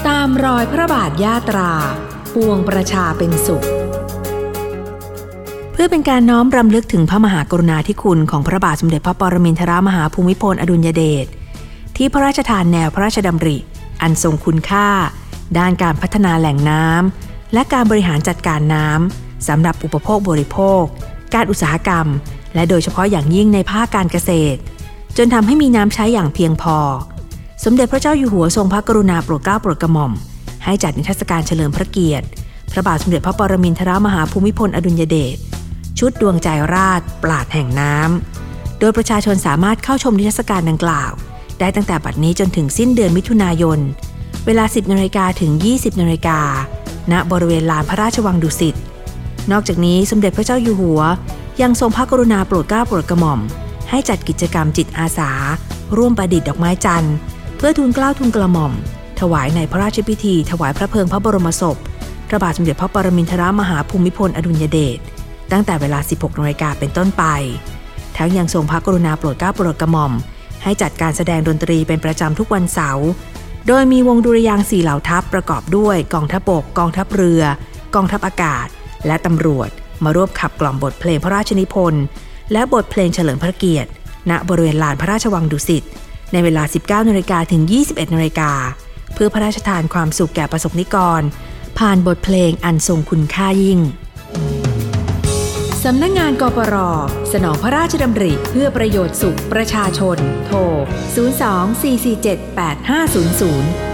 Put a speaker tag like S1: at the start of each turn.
S1: ตามรอยพระบาทยาตราปวงประชาเป็นสุขเพื่อเป็นการน้อมรำลึกถึงพระมหากรุณาธิคุณของพระบาทสมเด็จพระปรมินทรมหาภูมิพลอดุลยเดชที่พระราชทานแนวพระราชดำริอันทรงคุณค่าด้านการพัฒนาแหล่งน้ำและการบริหารจัดการน้ำสำหรับอุปโภคบริโภคการอุตสาหกรรมและโดยเฉพาะอย่างยิ่งในภาคการเกษตรจนทำให้มีน้ำใช้อย่างเพียงพอสมเด็จพระเจ้าอยู่หัวทรงพระกรุณาโปรดเกล้าโปรดกระหม่อมให้จัดนิทรรศการเฉลิมพระเกียรติพระบาทสมเด็จพระปรมินทรมหาภูมิพลอดุลยเดชชุดดวงใจราษฎร์ปราดแห่งน้ำโดยประชาชนสามารถเข้าชมนิทรรศการดังกล่าวได้ตั้งแต่บัดนี้จนถึงสิ้นเดือนมิถุนายนเวลา 10 นาฬิกาถึง 20 นาฬิกาณบริเวณลานพระราชวังดุสิตนอกจากนี้สมเด็จพระเจ้าอยู่หัวยังทรงพระกรุณาโปรดเกล้าโปรดกระหม่อมให้จัดกิจกรรมจิตอาสาร่วมประดิษฐ์ดอกไม้จันทร์เพื่อทูลเกล้าทูลกระหม่อมถวายในพระราชพิธีถวายพระเพลิงพระบรมศพพระบาทสมเด็จพระปรมินทรมหาภูมิพลอดุลยเดชตั้งแต่เวลา 16 นาฬิกาเป็นต้นไปทั้งยังทรงพระกรุณาโปรดเกล้าโปรดกระหม่อมให้จัดการแสดงดนตรีเป็นประจำทุกวันเสาร์โดยมีวงดุริยางค์4เหล่าทัพประกอบด้วยกองทัพบกกองทัพเรือกองทัพอากาศและตำรวจมาร่วมขับกล่อมบทเพลงพระราชนิพนธ์และบทเพลงเฉลิมพระเกียรติณบริเวณลานพระราชวังดุสิตในเวลา 19 นาฬิกาถึง 21 นาฬิกาเพื่อพระราชทานความสุขแก่ประสบนิกรผ่านบทเพลงอันทรงคุณค่ายิ่งสำนักงานกปร.สนองพระราชดำริเพื่อประโยชน์สุขประชาชนโทร 02-447-8500